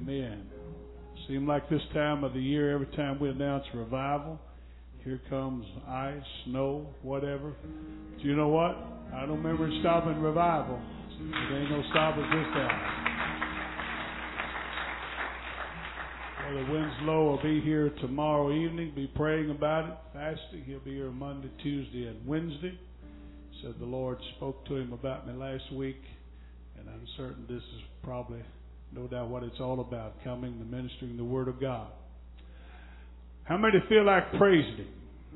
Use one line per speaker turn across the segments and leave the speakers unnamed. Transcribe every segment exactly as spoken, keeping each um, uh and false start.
Amen. Seems like this time of the year, every time we announce revival, here comes ice, snow, whatever. Do you know what? I don't remember it stopping revival. It ain't no stopping this time. Brother Winslow will be here tomorrow evening, be praying about it, fasting. He'll be here Monday, Tuesday, and Wednesday. Said the Lord spoke to him about me last week, and I'm certain this is probably, no doubt, what it's all about, coming and ministering the Word of God. How many feel like praising Him?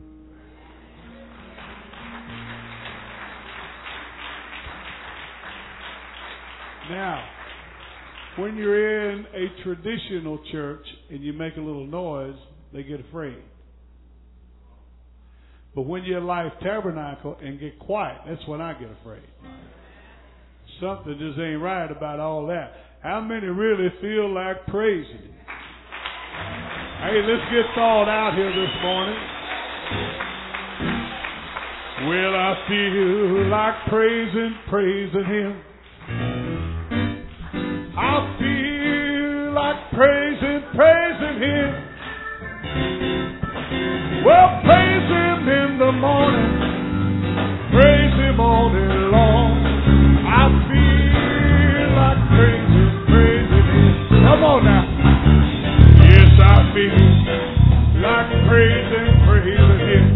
Now, when you're in a traditional church and you make a little noise, they get afraid. But when you're Life Tabernacle and get quiet, that's when I get afraid. Something just ain't right about all that. How many really feel like praising Him? Hey, let's get thawed out here this morning. Well, I feel like praising, praising Him. I feel like praising, praising Him. Well, praise Him in the morning, praise Him all day long. I feel like praising, praising Him. Come on now. Yes, I feel like praising, praising Him.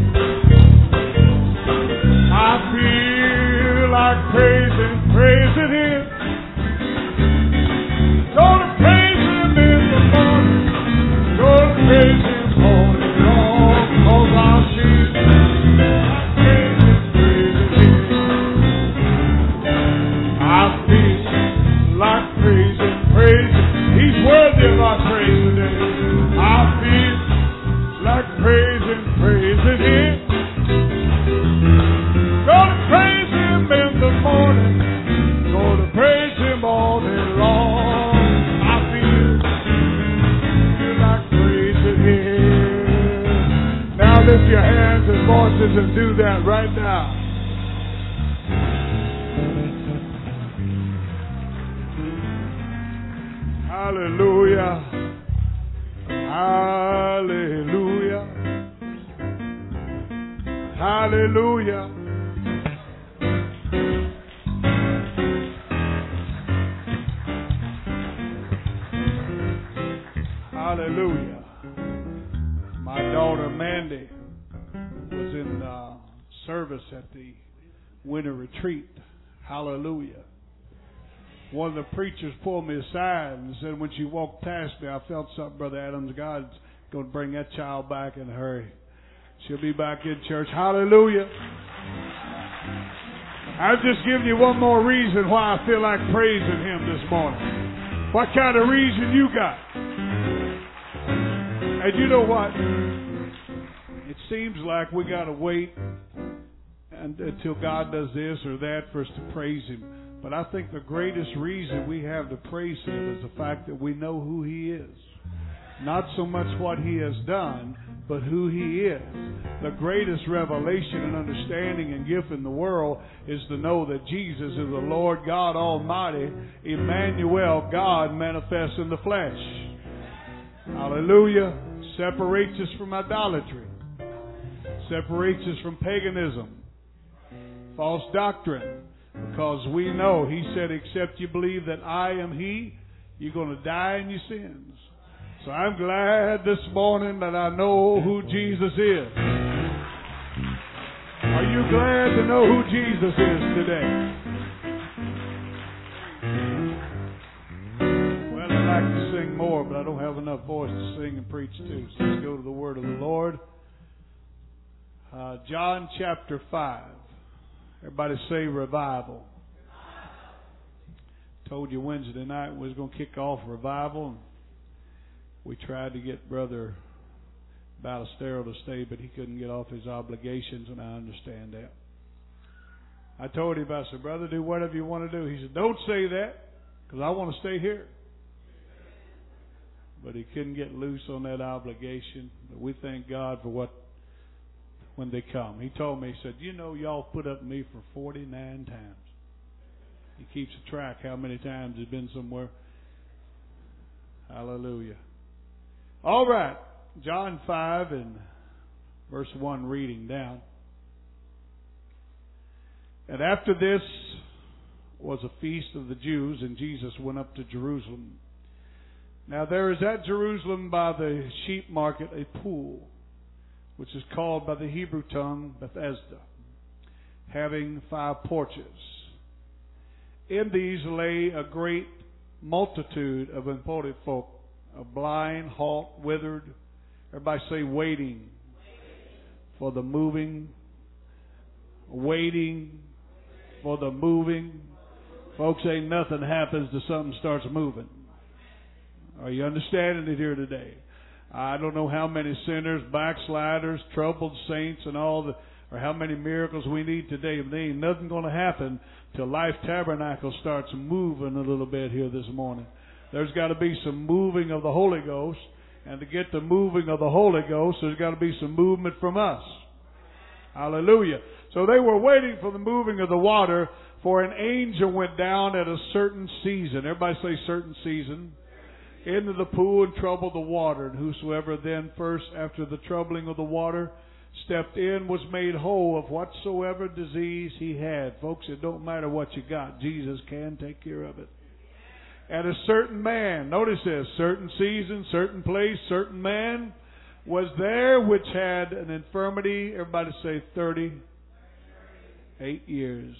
I feel like praising, praising Him. Gonna praise Him in the morning, gonna praise Him all day long. Cause I feel like praising, praising Him. I feel like praising, praising. He's worthy of our praise today. I feel like praising, praising Him. Gonna praise Him in the morning, gonna praise Him all day long. I feel, feel like praising Him. Now lift your hands and voices and do that right now. Hallelujah. Hallelujah. Hallelujah. Hallelujah. My daughter Mandy was in uh, service at the winter retreat. Hallelujah. One of the preachers pulled me aside and said, when she walked past me, I felt something, Brother Adams. God's going to bring that child back in a hurry. She'll be back in church. Hallelujah. I've just given you one more reason why I feel like praising Him this morning. What kind of reason you got? And you know what? It seems like we got to wait until God does this or that for us to praise Him. But I think the greatest reason we have to praise Him is the fact that we know who He is. Not so much what He has done, but who He is. The greatest revelation and understanding and gift in the world is to know that Jesus is the Lord God Almighty, Emmanuel, God manifest in the flesh. Hallelujah. Separates us from idolatry. Separates us from paganism. False doctrine. Because we know, He said, except you believe that I am He, you're going to die in your sins. So I'm glad this morning that I know who Jesus is. Are you glad to know who Jesus is today? Well, I'd like to sing more, but I don't have enough voice to sing and preach too. So let's go to the Word of the Lord. Uh, John chapter five. Everybody say revival. Told you Wednesday night we was going to kick off revival. And we tried to get Brother Ballestero to stay, but he couldn't get off his obligations, and I understand that. I told him, I said, brother, do whatever you want to do. He said, don't say that, because I want to stay here. But he couldn't get loose on that obligation. But we thank God for what when they come. He told me, he said, you know, y'all put up with me for forty-nine times. He keeps a track how many times he's been somewhere. Hallelujah. All right. John five and verse one reading down. And after this was a feast of the Jews, and Jesus went up to Jerusalem. Now there is at Jerusalem by the sheep market a pool, which is called by the Hebrew tongue Bethesda, having five porches. In these lay a great multitude of imported folk, of blind, halt, withered. Everybody say waiting for the moving, waiting for the moving. Folks, ain't nothing happens till something starts moving. Are you understanding it here today? I don't know how many sinners, backsliders, troubled saints, and all the, or how many miracles we need today. But there ain't nothing going to happen till Life Tabernacle starts moving a little bit here this morning. There's got to be some moving of the Holy Ghost. And to get the moving of the Holy Ghost, there's got to be some movement from us. Hallelujah. So they were waiting for the moving of the water, for an angel went down at a certain season. Everybody say certain season. Into the pool and troubled the water. And whosoever then first, after the troubling of the water, stepped in, was made whole of whatsoever disease he had. Folks, it don't matter what you got. Jesus can take care of it. And a certain man, notice this, certain season, certain place, certain man, was there which had an infirmity, everybody say thirty-eight years.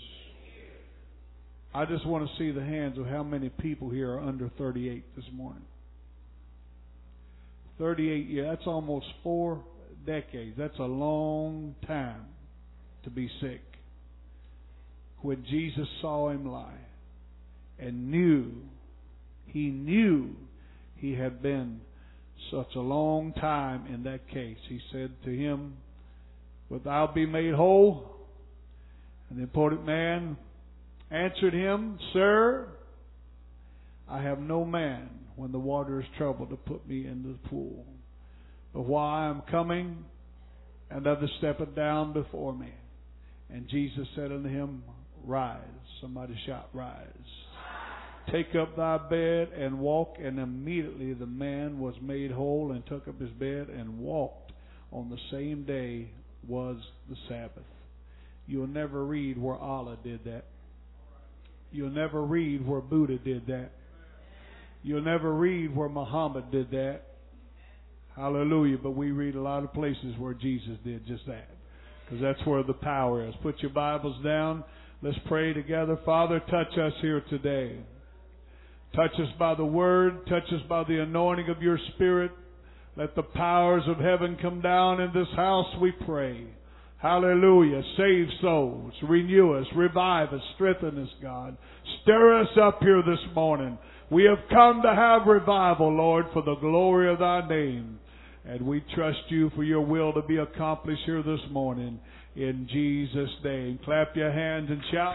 I just want to see the hands of how many people here are under thirty-eight this morning. thirty-eight years, that's almost four decades. That's a long time to be sick. When Jesus saw him lie and knew, he knew he had been such a long time in that case, he said to him, "Wilt thou be made whole?" And the important man answered him, "Sir, I have no man when the water is troubled to put me into the pool. But while I am coming, another steppeth down before me." And Jesus said unto him, "Rise." Somebody shout, "Rise. Take up thy bed and walk." And immediately the man was made whole and took up his bed and walked. On the same day was the Sabbath. You'll never read where Allah did that. You'll never read where Buddha did that. You'll never read where Muhammad did that. Hallelujah. But we read a lot of places where Jesus did just that, because that's where the power is. Put your Bibles down. Let's pray together. Father, touch us here today. Touch us by the Word. Touch us by the anointing of your Spirit. Let the powers of heaven come down in this house, we pray. Hallelujah. Save souls. Renew us. Revive us. Strengthen us, God. Stir us up here this morning. We have come to have revival, Lord, for the glory of thy name. And we trust you for your will to be accomplished here this morning. In Jesus' name. Clap your hands and shout.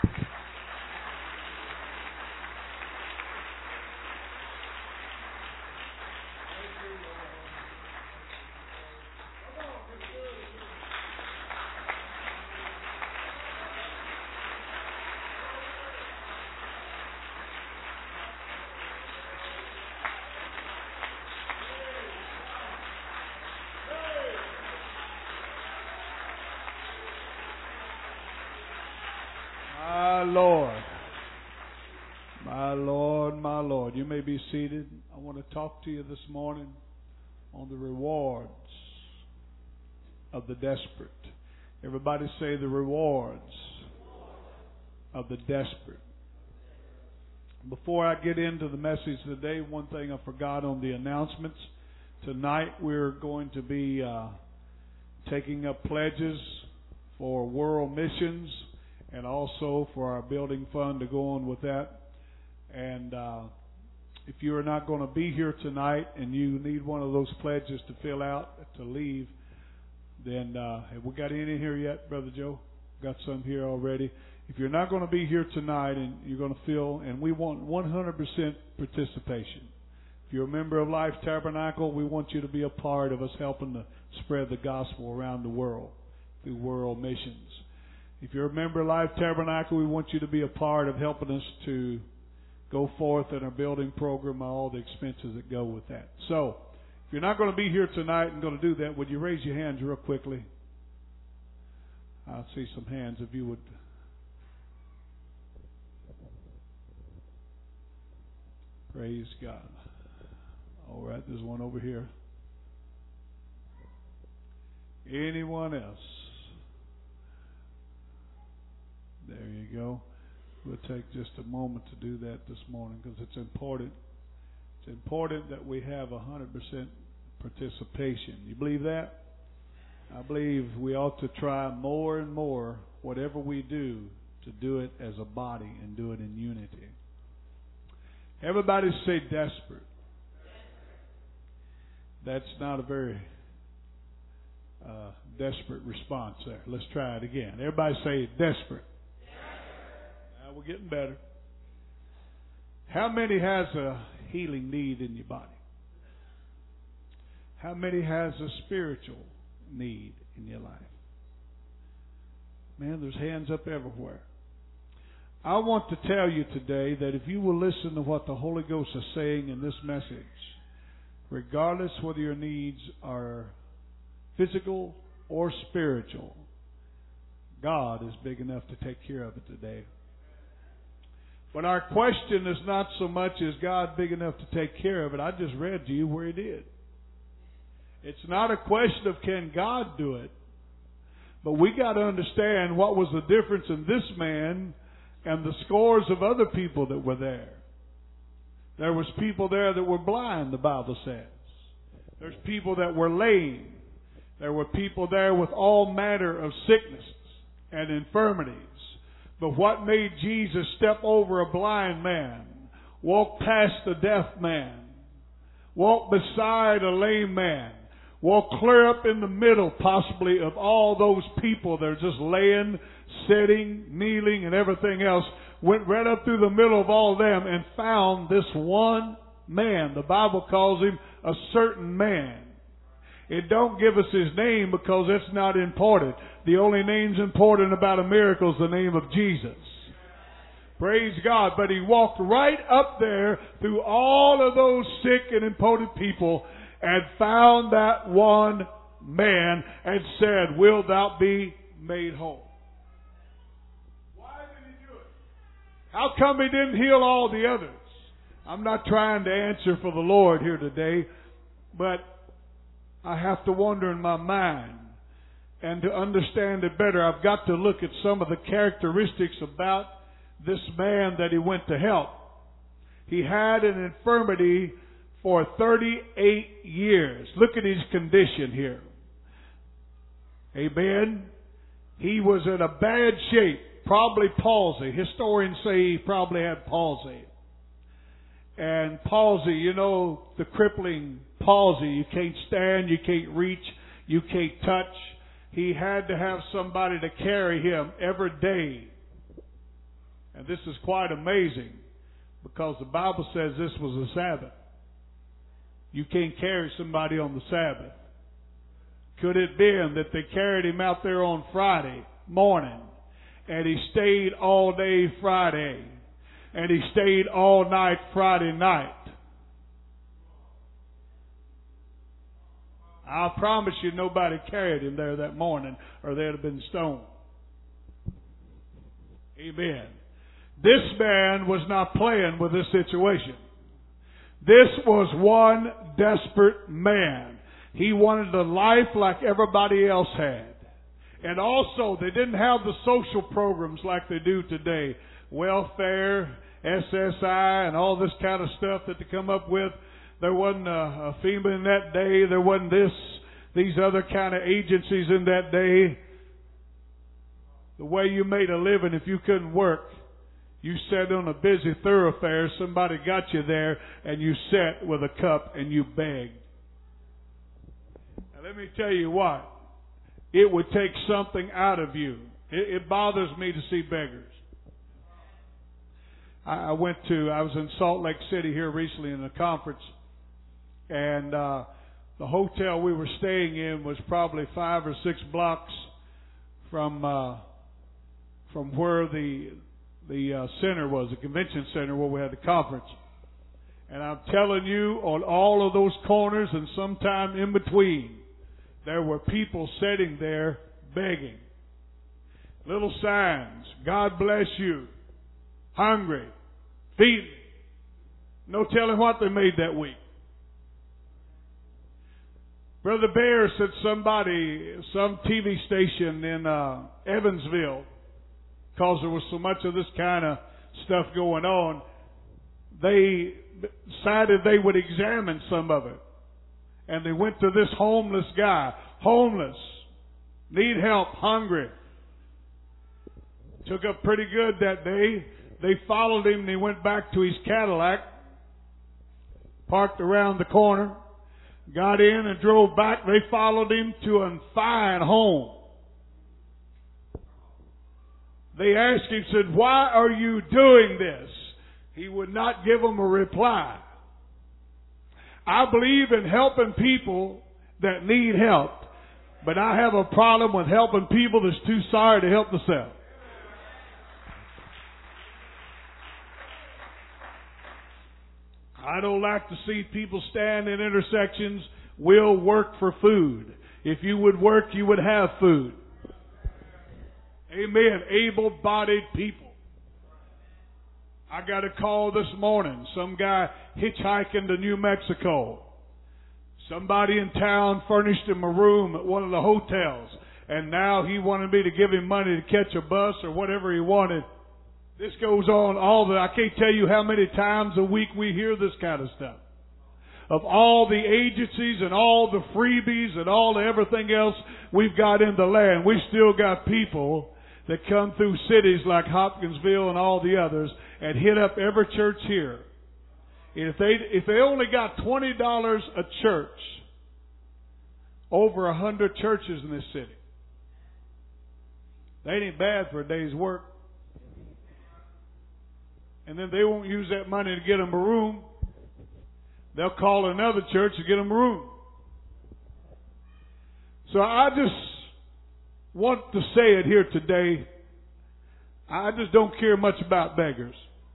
Lord, my Lord, my Lord. You may be seated. I want to talk to you this morning on the rewards of the desperate. Everybody say the rewards of the desperate. Before I get into the message today, one thing I forgot on the announcements. Tonight we're going to be uh, taking up pledges for world missions, and also for our building fund to go on with that. And uh, if you are not going to be here tonight and you need one of those pledges to fill out to leave, then uh, have we got any here yet, Brother Joe? Got some here already. If you're not going to be here tonight and you're going to fill, and we want one hundred percent participation. If you're a member of Life Tabernacle, we want you to be a part of us helping to spread the gospel around the world through world missions. If you're a member of Life Tabernacle, we want you to be a part of helping us to go forth in our building program, all the expenses that go with that. So, if you're not going to be here tonight and going to do that, would you raise your hands real quickly? I'll see some hands if you would. Praise God. All right, there's one over here. Anyone else? There you go. We'll take just a moment to do that this morning because it's important. It's important that we have one hundred percent participation. You believe that? I believe we ought to try more and more, whatever we do, to do it as a body and do it in unity. Everybody say desperate. That's not a very uh, desperate response there. Let's try it again. Everybody say desperate. Now we're getting better. How many has a healing need in your body? How many has a spiritual need in your life? Man, there's hands up everywhere. I want to tell you today that if you will listen to what the Holy Ghost is saying in this message, regardless whether your needs are physical or spiritual, God is big enough to take care of it today. But our question is not so much is God big enough to take care of it. I just read to you where He did. It's not a question of can God do it, but we got to understand what was the difference in this man and the scores of other people that were there. There was people there that were blind, the Bible says. There's people that were lame. There were people there with all manner of sicknesses and infirmities. But what made Jesus step over a blind man, walk past a deaf man, walk beside a lame man, walk clear up in the middle possibly of all those people that are just laying, sitting, kneeling, and everything else, went right up through the middle of all of them and found this one man. The Bible calls him a certain man. It don't give us his name because that's not important. The only name's important about a miracle is the name of Jesus. Praise God. But he walked right up there through all of those sick and impotent people and found that one man and said, "Will thou be made whole?" Why did he do it? How come he didn't heal all the others? I'm not trying to answer for the Lord here today, but I have to wonder in my mind, and to understand it better, I've got to look at some of the characteristics about this man that he went to help. He had an infirmity for thirty-eight years. Look at his condition here. Amen. He was in a bad shape, probably palsy. Historians say he probably had palsy. And palsy, you know, the crippling palsy. You can't stand, you can't reach, you can't touch. He had to have somebody to carry him every day. And this is quite amazing because the Bible says this was a Sabbath. You can't carry somebody on the Sabbath. Could it been that they carried him out there on Friday morning and he stayed all day Friday and he stayed all night Friday night? I promise you nobody carried him there that morning or they'd have been stoned. Amen. This man was not playing with this situation. This was one desperate man. He wanted a life like everybody else had. And also, they didn't have the social programs like they do today. Welfare, S S I, and all this kind of stuff that they come up with. There wasn't a, a FEMA in that day. There wasn't this, these other kind of agencies in that day. The way you made a living if you couldn't work, you sat on a busy thoroughfare, somebody got you there, and you sat with a cup and you begged. Now let me tell you what, it would take something out of you. It, it bothers me to see beggars. I, I went to, I was in Salt Lake City here recently in a conference, and uh, the hotel we were staying in was probably five or six blocks from uh, from where the the uh, center was, the convention center where we had the conference. And I'm telling you, on all of those corners and sometime in between, there were people sitting there begging. Little signs, God bless you, hungry, feed me. No telling what they made that week. Brother Bear said somebody, some T V station in uh, Evansville, because there was so much of this kind of stuff going on, they decided they would examine some of it. And they went to this homeless guy, homeless, need help, hungry. Took up pretty good that day. They followed him and he went back to his Cadillac, parked around the corner, got in and drove back. They followed him to a fine home. They asked him, said, why are you doing this? He would not give them a reply. I believe in helping people that need help, but I have a problem with helping people that's too sorry to help themselves. I don't like to see people stand in intersections. We'll work for food. If you would work, you would have food. Amen. Able-bodied people. I got a call this morning. Some guy hitchhiking to New Mexico. Somebody in town furnished him a room at one of the hotels. And now he wanted me to give him money to catch a bus or whatever he wanted. This goes on all the, I can't tell you how many times a week we hear this kind of stuff. Of all the agencies and all the freebies and all the everything else we've got in the land, we still got people that come through cities like Hopkinsville and all the others and hit up every church here. And if they, if they only got twenty dollars a church, over a hundred churches in this city, that ain't bad for a day's work. And then they won't use that money to get them a room. They'll call another church to get them a room. So I just want to say it here today. I just don't care much about beggars.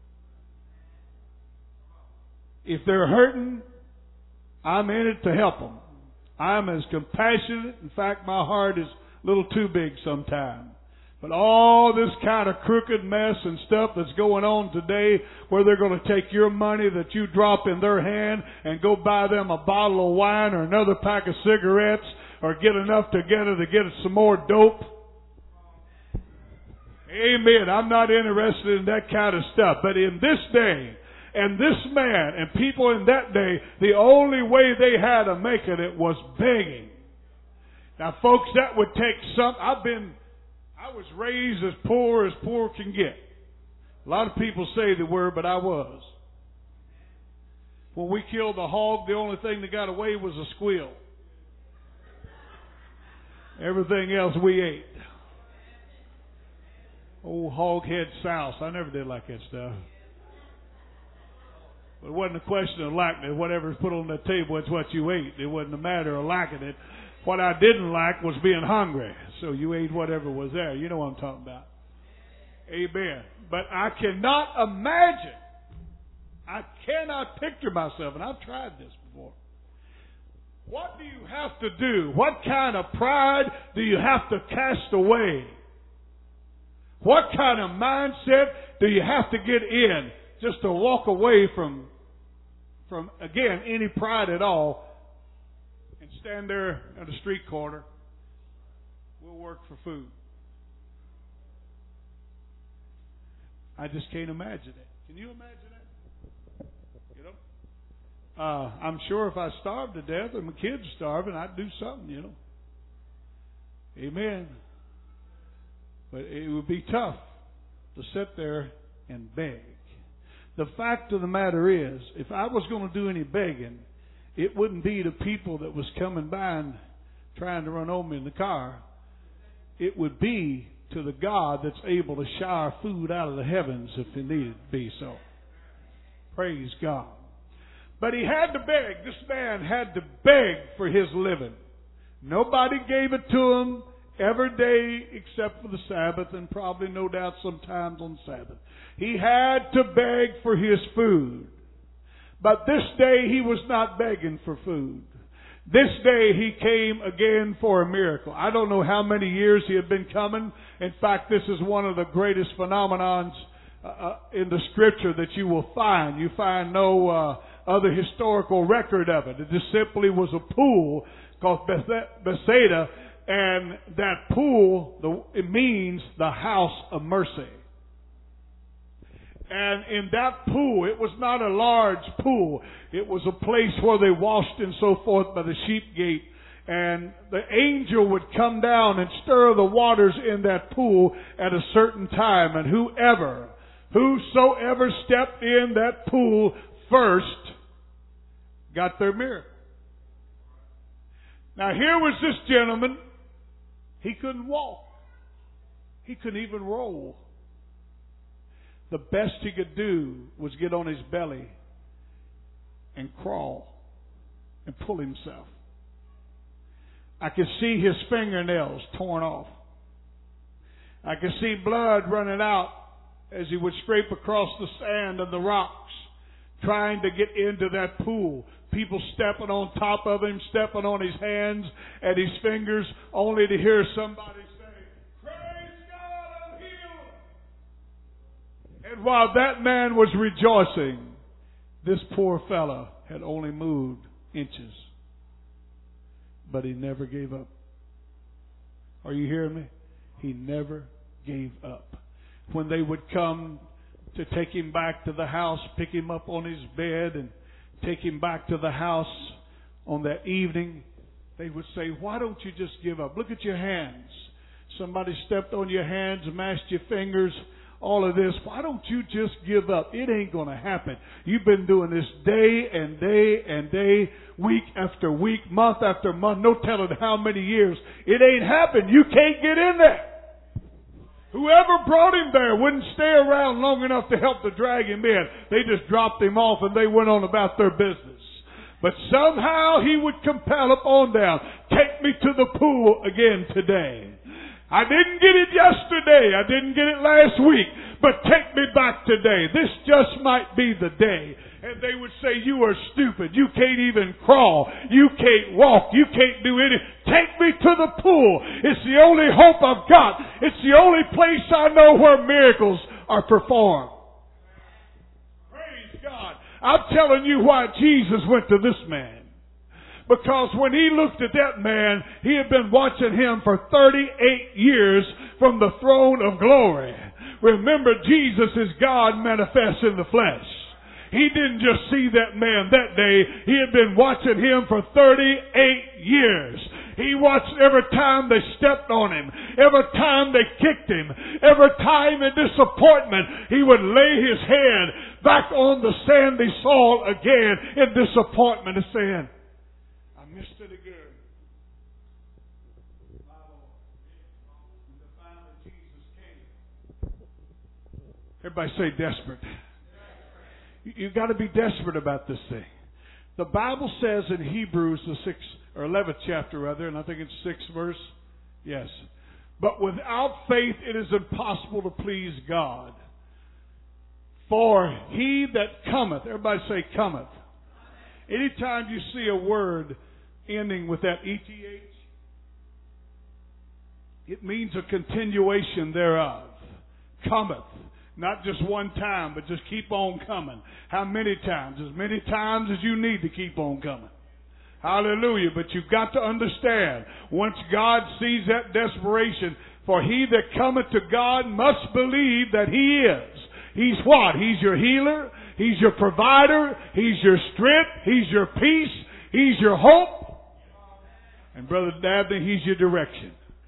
If they're hurting, I'm in it to help them. I'm as compassionate. In fact, my heart is a little too big sometimes. But all this kind of crooked mess and stuff that's going on today, where they're going to take your money that you drop in their hand and go buy them a bottle of wine or another pack of cigarettes or get enough together to get some more dope. Amen. I'm not interested in that kind of stuff. But in this day, and this man and people in that day, the only way they had of making it was begging. Now, folks, that would take some... I've been... I was raised as poor as poor can get. A lot of people say they were, but I was. When we killed the hog, the only thing that got away was a squeal. Everything else we ate. Old hog head souse. I never did like that stuff. But it wasn't a question of liking it. Whatever's put on that table, it's what you ate. It wasn't a matter of liking it. What I didn't like was being hungry. So you ate whatever was there. You know what I'm talking about. Amen. But I cannot imagine. I cannot picture myself, and I've tried this before. What do you have to do? What kind of pride do you have to cast away? What kind of mindset do you have to get in just to walk away from, from again, any pride at all? And stand there at a street corner. We'll work for food. I just can't imagine it. Can you imagine that? You know? Uh, I'm sure if I starved to death and my kids are starving, I'd do something, you know. Amen. But it would be tough to sit there and beg. The fact of the matter is, if I was going to do any begging, it wouldn't be to people that was coming by and trying to run over me in the car. It would be to the God that's able to shower food out of the heavens if it needed to be so. Praise God. But he had to beg. This man had to beg for his living. Nobody gave it to him. every day except for the Sabbath, and probably no doubt sometimes on Sabbath. He had to beg for his food. But this day he was not begging for food. This day he came again for a miracle. I don't know how many years he had been coming. In fact, this is one of the greatest phenomenons uh, in the Scripture that you will find. You find no uh, other historical record of it. It just simply was a pool called Bethesda, and that pool, the, it means the house of mercy. And in that pool, it was not a large pool. It was a place where they washed and so forth by the sheep gate. And the angel would come down and stir the waters in that pool at a certain time. And whoever, whosoever stepped in that pool first got their miracle. Now here was this gentleman. He couldn't walk. He couldn't even roll. The best he could do was get on his belly and crawl and pull himself. I could see his fingernails torn off. I could see blood running out as he would scrape across the sand and the rocks, trying to get into that pool. People stepping on top of him, stepping on his hands and his fingers, only to hear somebody say, "Praise God, I'm healed." And while that man was rejoicing, this poor fella had only moved inches. But he never gave up. Are you hearing me? He never gave up. When they would come to take him back to the house, pick him up on his bed and take him back to the house on that evening, they would say, "Why don't you just give up? Look at your hands. Somebody stepped on your hands, mashed your fingers, all of this. Why don't you just give up? It ain't going to happen. You've been doing this day and day and day, week after week, month after month, no telling how many years. It ain't happened. You can't get in there." Whoever brought him there wouldn't stay around long enough to help to drag him in. They just dropped him off and they went on about their business. But somehow he would compel upon them, "Take me to the pool again today. I didn't get it yesterday. I didn't get it last week. But take me back today. This just might be the day." And they would say, "You are stupid. You can't even crawl. You can't walk. You can't do anything. Take me to the pool. It's the only hope I've got. It's the only place I know where miracles are performed." Praise God. I'm telling you why Jesus went to this man. Because when he looked at that man, he had been watching him for thirty-eight years from the throne of glory. Remember, Jesus is God manifest in the flesh. He didn't just see that man that day. He had been watching him for thirty-eight years. He watched every time they stepped on him, every time they kicked him, every time in disappointment he would lay his head back on the sandy soil again in disappointment and saying, "I missed it again." Everybody say desperate. You've got to be desperate about this thing. The Bible says in Hebrews, the sixth or eleventh chapter rather, and I think it's sixth verse. Yes. "But without faith it is impossible to please God. For he that cometh," everybody say cometh. Anytime you see a word ending with that E T H, it means a continuation thereof. Cometh. Not just one time, but just keep on coming. How many times? As many times as you need to keep on coming. Hallelujah. But you've got to understand, once God sees that desperation, for he that cometh to God must believe that he is. He's what? He's your healer. He's your provider. He's your strength. He's your peace. He's your hope. And Brother Dabney, he's your direction.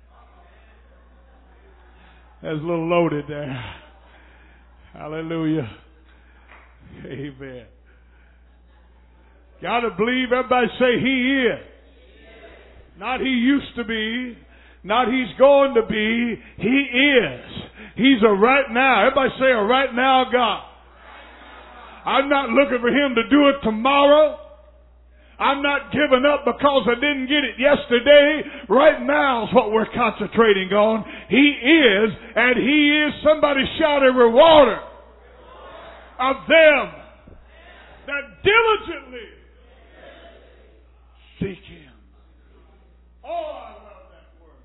That's a little loaded there. Hallelujah. Amen. Got to believe. Everybody say he is. Not he used to be. Not he's going to be. He is. He's a right now. Everybody say a right now God. I'm not looking for him to do it tomorrow. I'm not giving up because I didn't get it yesterday. Right now is what we're concentrating on. He is, and He is, somebody shout, a rewarder of them that diligently seek Him. Oh, I love that word.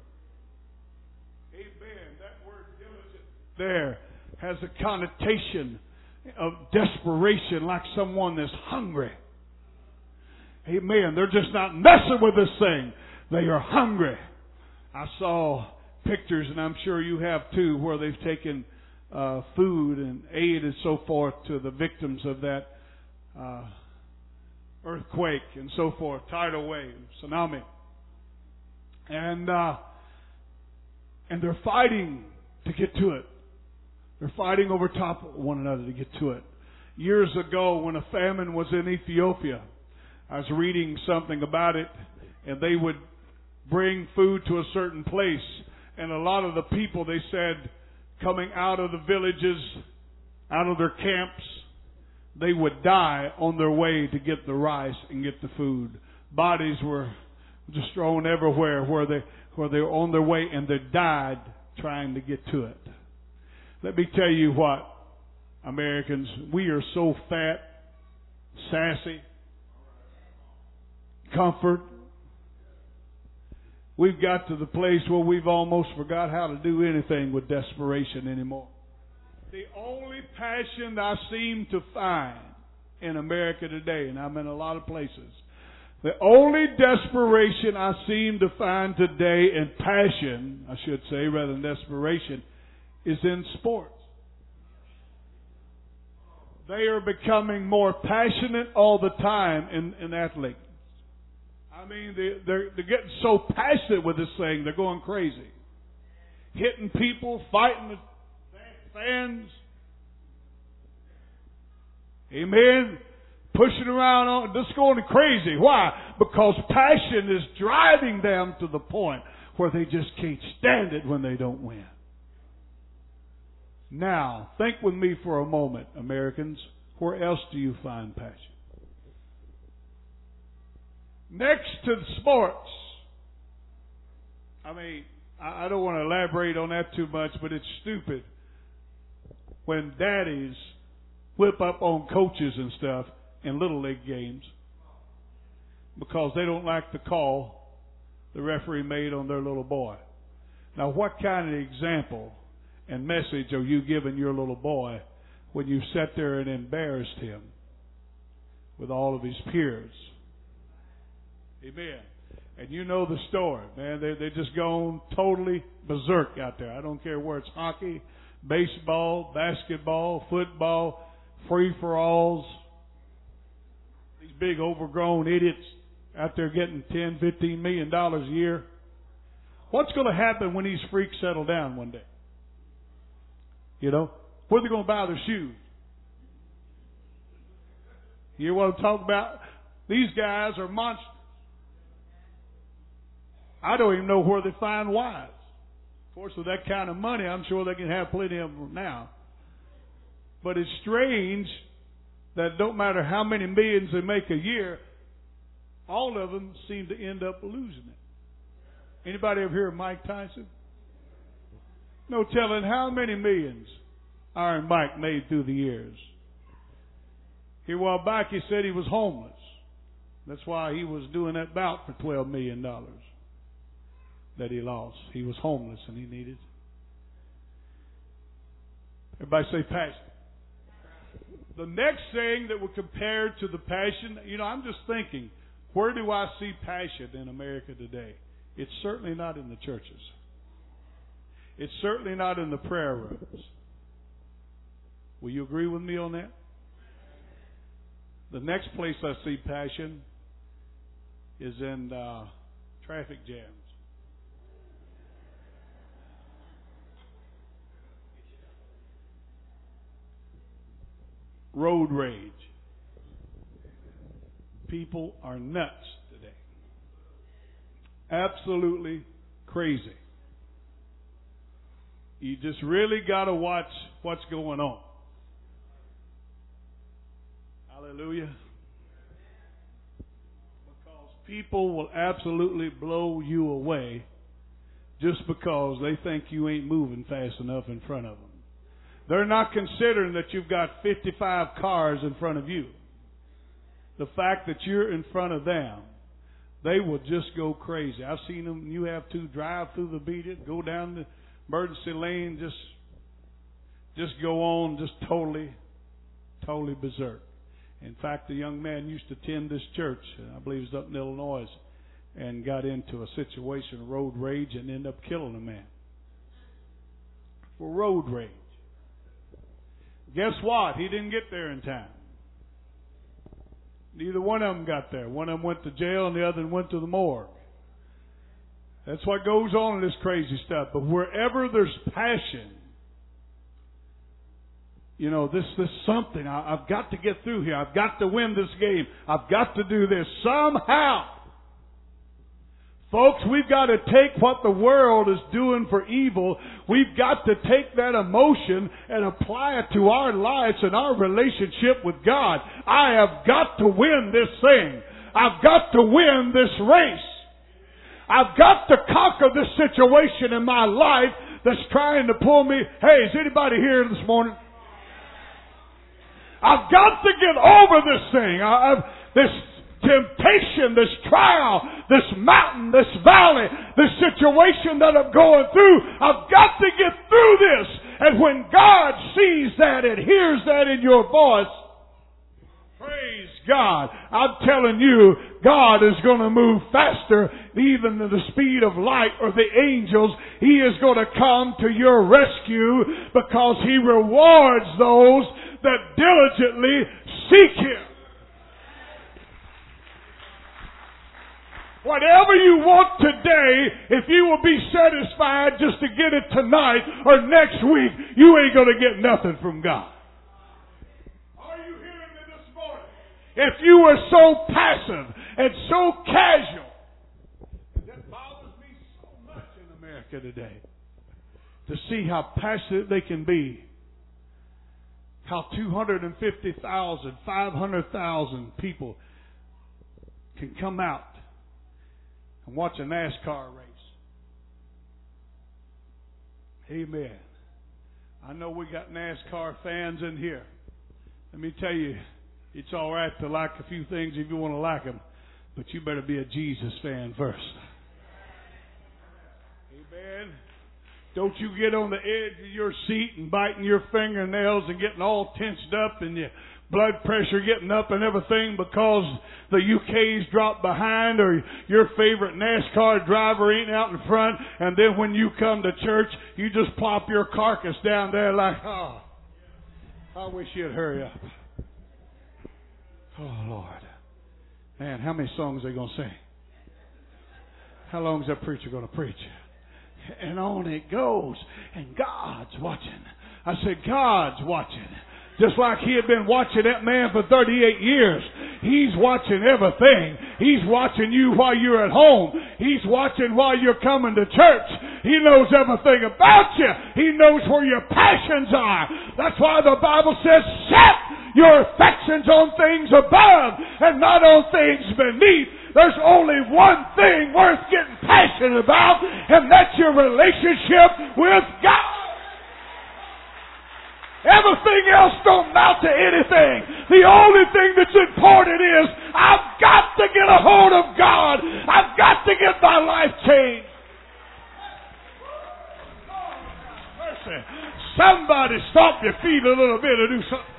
Amen. That word diligent there has a connotation of desperation, like someone that's hungry. Amen. They're just not messing with this thing. They are hungry. I saw pictures, and I'm sure you have too, where they've taken uh, food and aid and so forth to the victims of that uh, earthquake and so forth, tidal wave, tsunami. And uh, and they're fighting to get to it. They're fighting over top of one another to get to it. Years ago, when a famine was in Ethiopia, I was reading something about it, and they would bring food to a certain place. And a lot of the people, they said, coming out of the villages, out of their camps, they would die on their way to get the rice and get the food. Bodies were just thrown everywhere where they, where they were on their way, and they died trying to get to it. Let me tell you what, Americans, we are so fat, sassy, comfort. We've got to the place where we've almost forgot how to do anything with desperation anymore. The only passion I seem to find in America today, and I'm in a lot of places, the only desperation I seem to find today, and passion, I should say, rather than desperation, is in sports. They are becoming more passionate all the time in, in athletes. I mean, they, they're, they're getting so passionate with this thing, they're going crazy. Hitting people, fighting the fans. Amen. Pushing around, on, just going crazy. Why? Because passion is driving them to the point where they just can't stand it when they don't win. Now, think with me for a moment, Americans. Where else do you find passion? Next to the sports. I mean, I don't want to elaborate on that too much, but it's stupid when daddies whip up on coaches and stuff in Little League games because they don't like the call the referee made on their little boy. Now, what kind of example and message are you giving your little boy when you sat there and embarrassed him with all of his peers? Amen. And you know the story, man. They, they're just gone totally berserk out there. I don't care where it's hockey, baseball, basketball, football, free-for-alls. These big overgrown idiots out there getting ten, fifteen million dollars a year. What's going to happen when these freaks settle down one day? You know, where are they going to buy their shoes? You hear what I'm talking about? These guys are monsters. I don't even know where they find wives. Of course, with that kind of money, I'm sure they can have plenty of them now. But it's strange that don't matter how many millions they make a year, all of them seem to end up losing it. Anybody ever hear of Mike Tyson? No telling how many millions Iron Mike made through the years. Here a while back he said he was homeless. That's why he was doing that bout for twelve million dollars that he lost. He was homeless and he needed. Everybody say passion. The next thing that would compare to the passion, you know, I'm just thinking, where do I see passion in America today? It's certainly not in the churches. It's certainly not in the prayer rooms. Will you agree with me on that? The next place I see passion is in uh, traffic jams. Road rage. People are nuts today. Absolutely crazy. You just really got to watch what's going on. Hallelujah. People will absolutely blow you away just because they think you ain't moving fast enough in front of them. They're not considering that you've got fifty-five cars in front of you. The fact that you're in front of them, they will just go crazy. I've seen them, you have to drive through the beat it, go down the emergency lane, just just go on, just totally, totally berserk. In fact, the young man used to attend this church, I believe it was up in Illinois, and got into a situation of road rage and ended up killing a man for road rage. Guess what? He didn't get there in time. Neither one of them got there. One of them went to jail and the other one went to the morgue. That's what goes on in this crazy stuff. But wherever there's passion, you know, this this something. I, I've got to get through here. I've got to win this game. I've got to do this somehow. Folks, we've got to take what the world is doing for evil. We've got to take that emotion and apply it to our lives and our relationship with God. I have got to win this thing. I've got to win this race. I've got to conquer this situation in my life that's trying to pull me. Hey, is anybody here this morning? I've got to get over this thing. I, I've, this temptation, this trial, this mountain, this valley, this situation that I'm going through. I've got to get through this. And when God sees that and hears that in your voice, praise God. I'm telling you, God is going to move faster even than the speed of light or the angels. He is going to come to your rescue because He rewards those that diligently seek Him. Whatever you want today, if you will be satisfied just to get it tonight or next week, you ain't going to get nothing from God. Are you hearing me this morning? If you are so passive and so casual, that bothers me so much in America today, to see how passive they can be. How two hundred fifty thousand, five hundred thousand people can come out and watch a NASCAR race. Amen. I know we got NASCAR fans in here. Let me tell you, it's all right to like a few things if you want to like them, but you better be a Jesus fan first. Amen. Don't you get on the edge of your seat and biting your fingernails and getting all tensed up and your blood pressure getting up and everything because the U K's dropped behind or your favorite NASCAR driver ain't out in front, and then when you come to church, you just plop your carcass down there like, oh, I wish you'd hurry up. Oh, Lord. Man, how many songs are they going to sing? How long is that preacher going to preach? And on it goes. And God's watching. I said, God's watching. Just like He had been watching that man for thirty-eight years. He's watching everything. He's watching you while you're at home. He's watching while you're coming to church. He knows everything about you. He knows where your passions are. That's why the Bible says, set your affections on things above and not on things beneath. There's only one thing worth getting passionate about, and that's your relationship with God. Everything else don't amount to anything. The only thing that's important is I've got to get a hold of God. I've got to get my life changed. Mercy. Somebody stomp your feet a little bit and do something.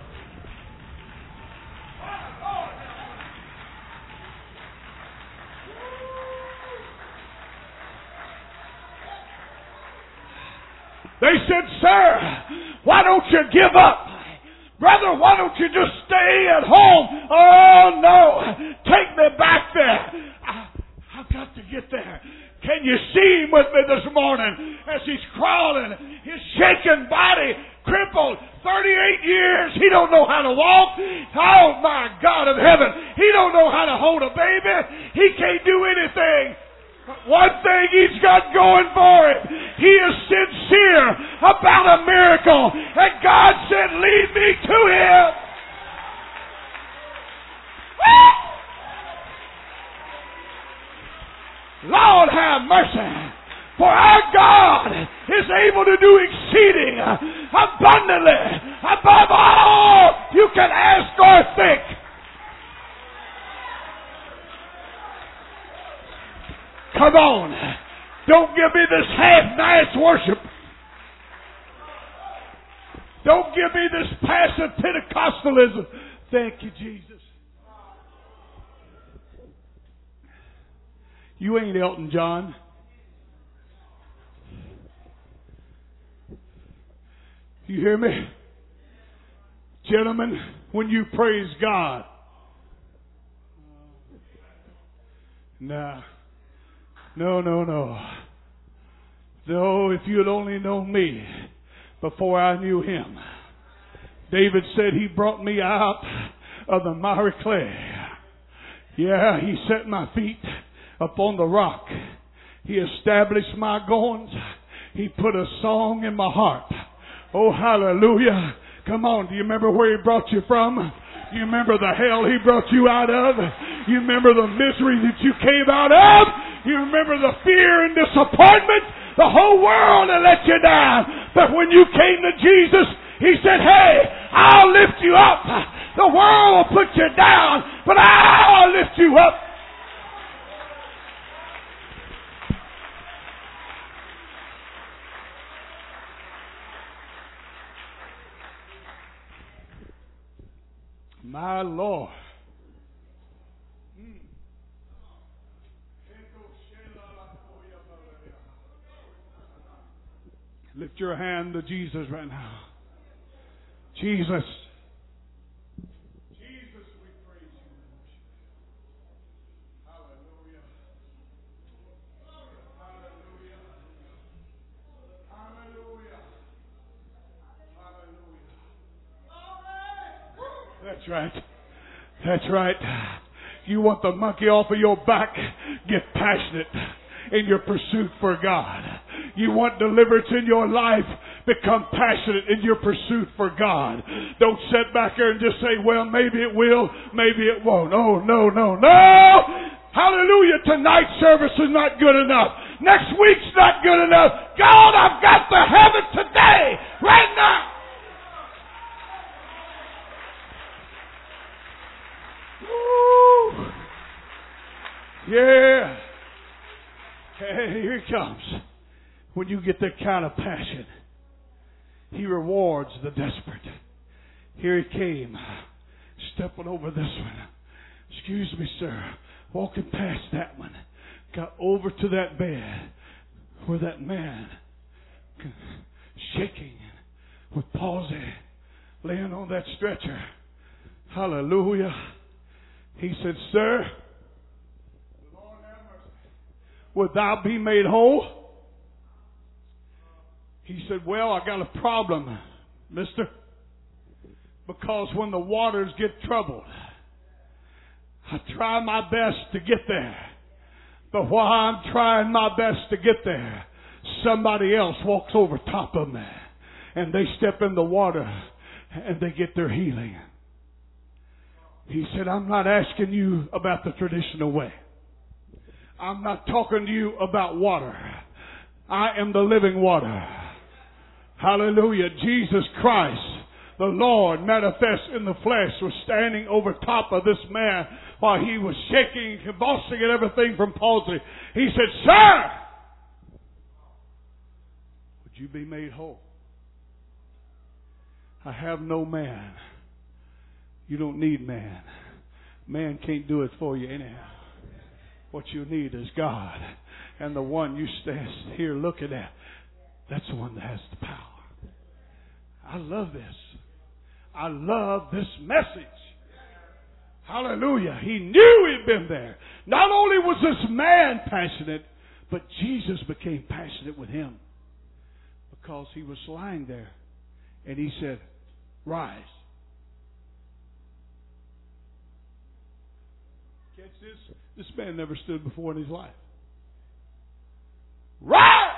They said, sir, why don't you give up? Brother, why don't you just stay at home? Oh, no. Take me back there. I, I've got to get there. Can you see him with me this morning as he's crawling, his shaking body, crippled, thirty-eight years. He don't know how to walk. Oh, my God of heaven. He don't know how to hold a baby. He can't do anything. One thing he's got going for him, he is sincere about a miracle. And God said, lead me to Him. Woo! mercy. For our God is able to do exceeding abundantly above all you can ask or think. Come on. Don't give me this half-nice worship. Don't give me this passive Pentecostalism. Thank you, Jesus. You ain't Elton John. You hear me? Gentlemen, when you praise God. Nah. No, no, no. No, if you'd only known me before I knew him. David said he brought me out of the miry clay. Yeah, he set my feet upon the rock. He established my goings. He put a song in my heart. Oh, hallelujah. Come on, do you remember where he brought you from? Do you remember the hell he brought you out of? You remember the misery that you came out of? You remember the fear and disappointment? The whole world had let you down. But when you came to Jesus, he said, hey, I'll lift you up. The world will put you down, but I'll lift you up. My Lord. Lift your hand to Jesus right now. Jesus. Jesus, we praise you. Hallelujah. Hallelujah. Hallelujah. Hallelujah. That's right. That's right. You want the monkey off of your back? Get passionate in your pursuit for God. You want deliverance in your life? Become passionate in your pursuit for God. Don't sit back there and just say, well, maybe it will, maybe it won't. Oh, no, no, no. Hallelujah. Tonight's service is not good enough. Next week's not good enough. God, I've got to have it today, right now. Woo. Yeah. Hey, here he comes. When you get that kind of passion, he rewards the desperate. Here he came, stepping over this one. Excuse me, sir. Walking past that one. Got over to that bed where that man, shaking with palsy, laying on that stretcher. Hallelujah. He said, sir, Lord have mercy. Would thou be made whole? He said, well, I got a problem, mister. Because when the waters get troubled, I try my best to get there. But while I'm trying my best to get there, somebody else walks over top of me. And they step in the water and they get their healing. He said, I'm not asking you about the traditional way. I'm not talking to you about water. I am the living water. Hallelujah. Jesus Christ, the Lord manifest in the flesh, was standing over top of this man while he was shaking, convulsing and everything from palsy. He said, sir, would you be made whole? I have no man. You don't need man. Man can't do it for you anyhow. What you need is God. And the one you stand here looking at, that's the one that has the power. I love this. I love this message. Hallelujah. He knew he'd been there. Not only was this man passionate, but Jesus became passionate with him. Because he was lying there. And he said, rise. Catch this. This man never stood before in his life. Rise!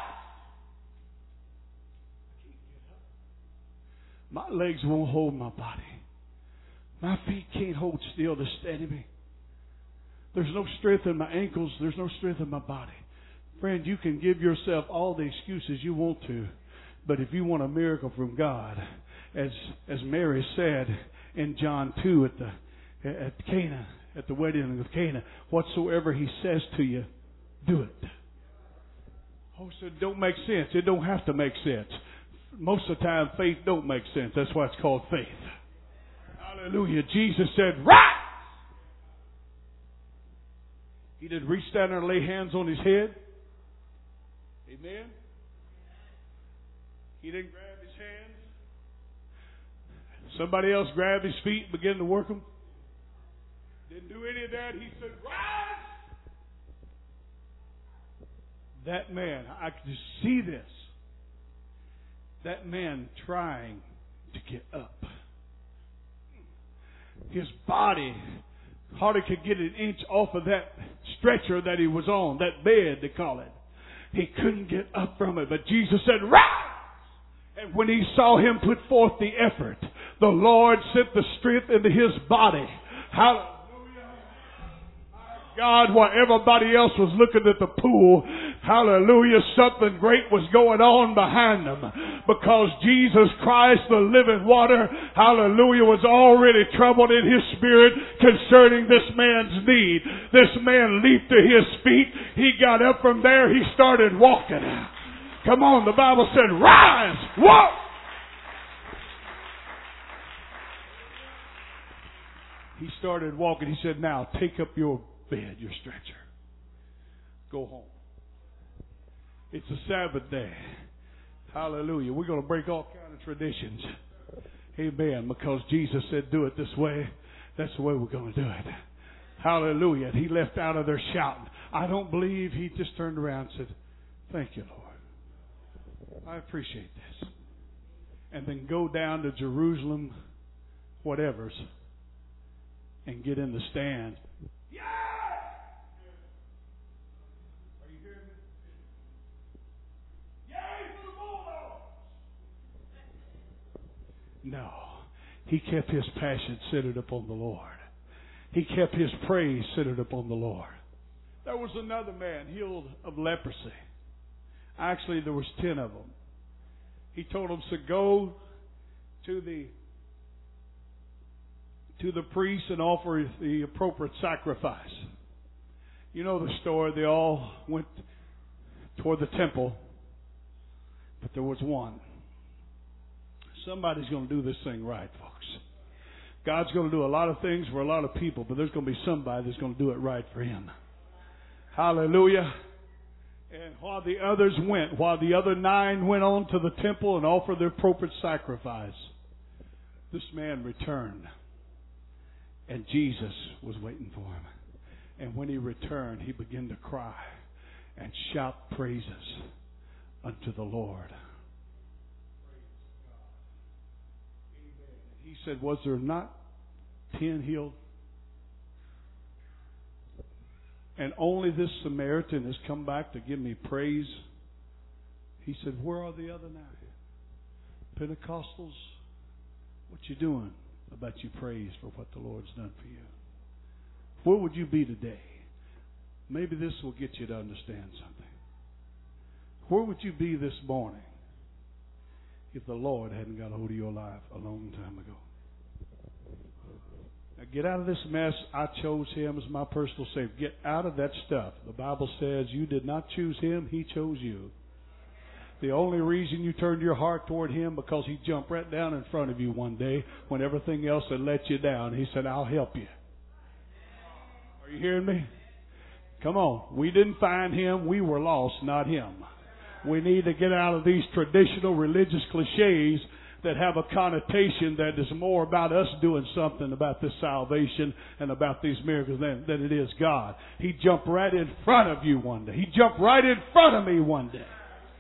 My legs won't hold my body. My feet can't hold still to steady me. There's no strength in my ankles. There's no strength in my body. Friend, you can give yourself all the excuses you want to, but if you want a miracle from God, as as Mary said in John two at the at Cana, at the wedding of Cana, whatsoever He says to you, do it. Oh, so it don't make sense. It don't have to make sense. Most of the time, faith don't make sense. That's why it's called faith. Hallelujah. Jesus said, rise! He didn't reach down there and lay hands on his head. Amen. He didn't grab his hands. Somebody else grabbed his feet and began to work them. Didn't do any of that. He said, rise! That man, I could just see this. That man trying to get up. His body hardly could get an inch off of that stretcher that he was on, that bed they call it. He couldn't get up from it, but Jesus said, rise! And when he saw him put forth the effort, the Lord sent the strength into his body. Hallelujah. God, while everybody else was looking at the pool, hallelujah, something great was going on behind them. Because Jesus Christ, the living water, hallelujah, was already troubled in his spirit concerning this man's need. This man leaped to his feet. He got up from there. He started walking. Come on, the Bible said, rise, walk. He started walking. He said, now take up your bed, your stretcher. Go home. It's a Sabbath day. Hallelujah. We're going to break all kinds of traditions. Amen. Because Jesus said do it this way. That's the way we're going to do it. Hallelujah. And he left out of there shouting. I don't believe he just turned around and said, thank you, Lord. I appreciate this. And then go down to Jerusalem, whatever's, and get in the stand. Yeah! Are you hearing me? Yay for the Bulldogs! No. He kept his passion centered upon the Lord. He kept his praise centered upon the Lord. There was another man healed of leprosy. Actually, there was ten of them. He told them to go to the to the priest and offer the appropriate sacrifice. You know the story. They all went toward the temple, but there was one. Somebody's going to do this thing right, folks. God's going to do a lot of things for a lot of people, but there's going to be somebody that's going to do it right for him. Hallelujah. And while the others went, while the other nine went on to the temple and offered their appropriate sacrifice, this man returned. And Jesus was waiting for him. And when he returned, he began to cry and shout praises unto the Lord. He said, was there not ten healed? And only this Samaritan has come back to give me praise. He said, where are the other nine? Pentecostals, what you doing about you praise for what the Lord's done for you? Where would you be today? Maybe this will get you to understand something. Where would you be this morning if the Lord hadn't got a hold of your life a long time ago? Now get out of this mess. I chose him as my personal Savior. Get out of that stuff. The Bible says you did not choose him. He chose you. The only reason you turned your heart toward him because he jumped right down in front of you one day when everything else had let you down. He said, I'll help you. Are you hearing me? Come on. We didn't find him. We were lost, not him. We need to get out of these traditional religious cliches that have a connotation that is more about us doing something about this salvation and about these miracles than, than it is God. He jumped right in front of you one day. He jumped right in front of me one day.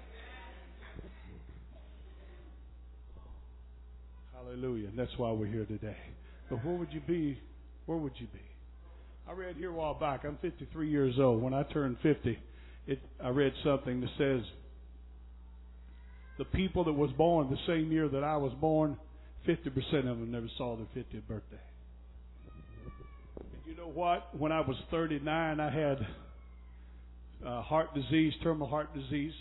Hallelujah. And that's why we're here today. But where would you be? Where would you be? I read here a while back. I'm fifty-three years old. When I turned fifty, it, I read something that says the people that was born the same year that I was born, fifty percent of them never saw their fiftieth birthday. And you know what? When I was thirty-nine, I had uh, heart disease, terminal heart disease.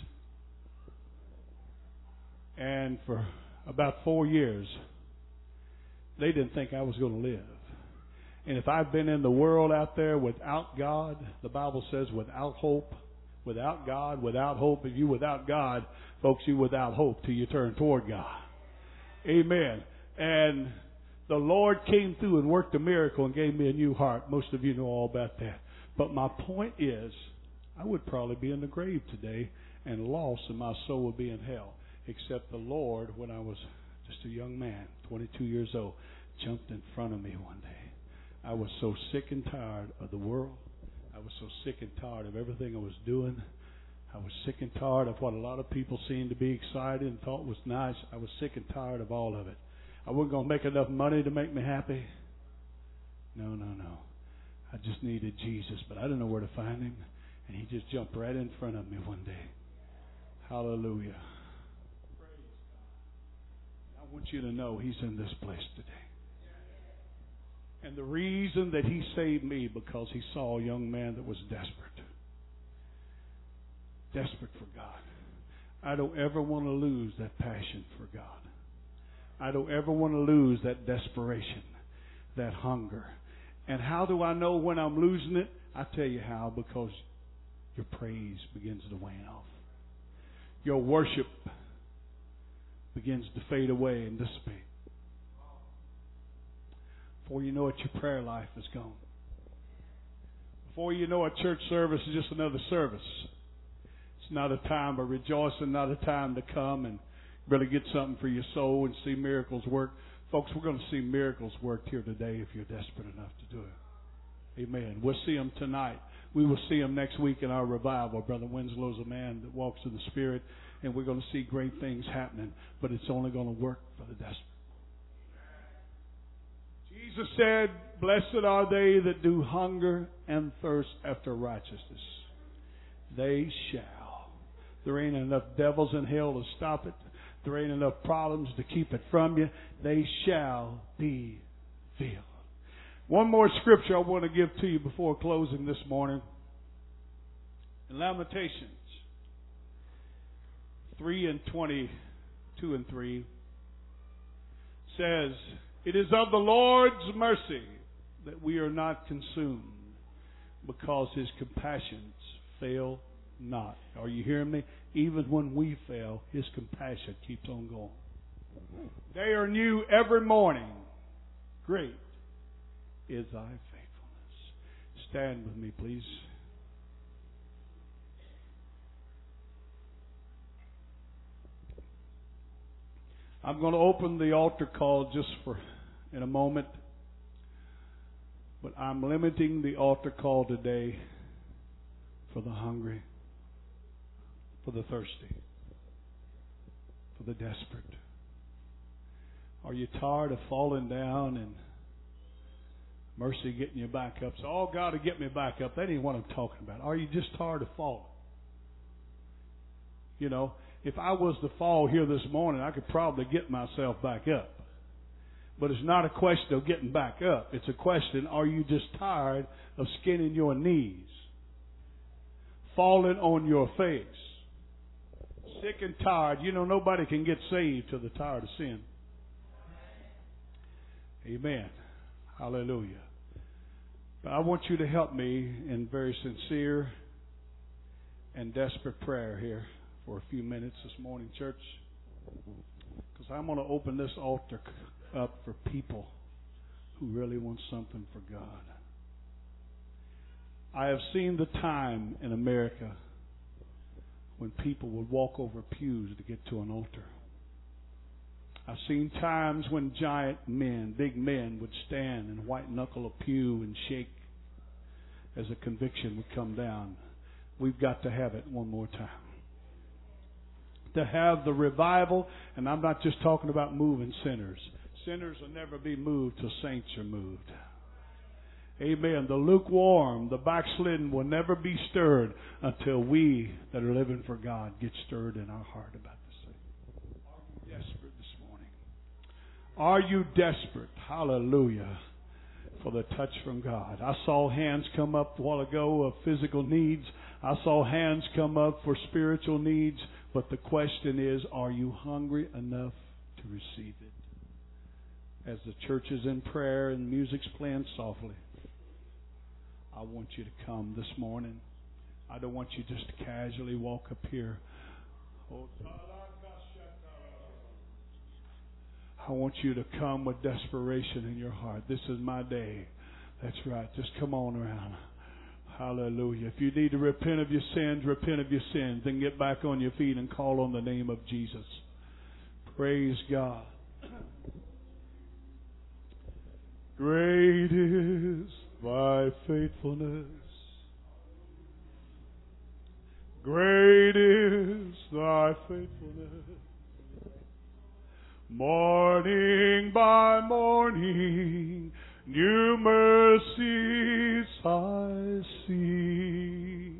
And for about four years, they didn't think I was going to live. And if I've been in the world out there without God, the Bible says without hope, without God, without hope. If you without God, folks, you without hope till you turn toward God. Amen. And the Lord came through and worked a miracle and gave me a new heart. Most of you know all about that. But my point is, I would probably be in the grave today and lost, and my soul would be in hell. Except the Lord, when I was just a young man, twenty-two years old, jumped in front of me one day. I was so sick and tired of the world. I was so sick and tired of everything I was doing. I was sick and tired of what a lot of people seemed to be excited and thought was nice. I was sick and tired of all of it. I wasn't going to make enough money to make me happy. No, no, no. I just needed Jesus, but I didn't know where to find him. And he just jumped right in front of me one day. Hallelujah. Praise God. I want you to know he's in this place today. And the reason that he saved me, because he saw a young man that was desperate. Desperate for God. I don't ever want to lose that passion for God. I don't ever want to lose that desperation, that hunger. And how do I know when I'm losing it? I tell you how, because your praise begins to wane off. Your worship begins to fade away and dissipate. Before you know it, your prayer life is gone. Before you know it, church service is just another service. It's not a time of rejoicing, not a time to come and really get something for your soul and see miracles work. Folks, we're going to see miracles worked here today if you're desperate enough to do it. Amen. We'll see them tonight. We will see them next week in our revival. Brother Winslow's a man that walks in the Spirit, and we're going to see great things happening, but it's only going to work for the desperate. Jesus said, "Blessed are they that do hunger and thirst after righteousness. They shall." There ain't enough devils in hell to stop it. There ain't enough problems to keep it from you. They shall be filled. One more scripture I want to give to you before closing this morning. In Lamentations three and twenty-two and three says, "It is of the Lord's mercy that we are not consumed, because his compassions fail not." Are you hearing me? Even when we fail, his compassion keeps on going. They are new every morning. Great is thy faithfulness. Stand with me, please. I'm going to open the altar call just for in a moment, but I'm limiting the altar call today for the hungry, for the thirsty, for the desperate. Are you tired of falling down and mercy getting you back up? So, "Oh, God will get me back up." That ain't what I'm talking about. Are you just tired of falling? You know, if I was to fall here this morning, I could probably get myself back up. But it's not a question of getting back up. It's a question, are you just tired of skinning your knees? Falling on your face? Sick and tired. You know, nobody can get saved till they're tired of sin. Amen. Hallelujah. But I want you to help me in very sincere and desperate prayer here for a few minutes this morning, church, because I'm going to open this altar up for people who really want something for God. I have seen the time in America when people would walk over pews to get to an altar. I've seen times when giant men, big men, would stand and white knuckle a pew and shake as a conviction would come down. We've got to have it one more time. To have the revival, and I'm not just talking about moving sinners. Sinners will never be moved till saints are moved. Amen. The lukewarm, the backslidden will never be stirred until we that are living for God get stirred in our heart about this thing. Are you desperate this morning? Are you desperate? Hallelujah. for the touch from God. I saw hands come up a while ago of physical needs. I saw hands come up for spiritual needs. But the question is, are you hungry enough to receive it? As the church is in prayer and music's playing softly, I want you to come this morning. I don't want you just to casually walk up here. I want you to come with desperation in your heart. This is my day. That's right. Just come on around. Hallelujah. If you need to repent of your sins, repent of your sins. Then get back on your feet and call on the name of Jesus. Praise God. Great is thy faithfulness. Great is thy faithfulness. Morning by morning, new mercies I see.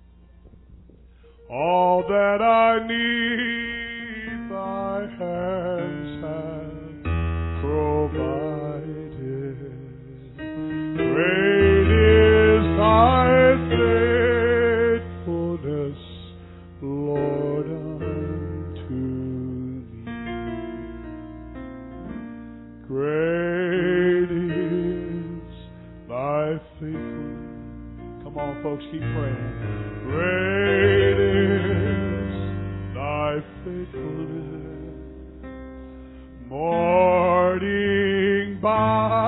All that I need, thy hands have provided. Great is thy faithfulness, Lord, unto me. Great is thy faithfulness. Come on, folks, keep praying. Great is thy faithfulness. Morning by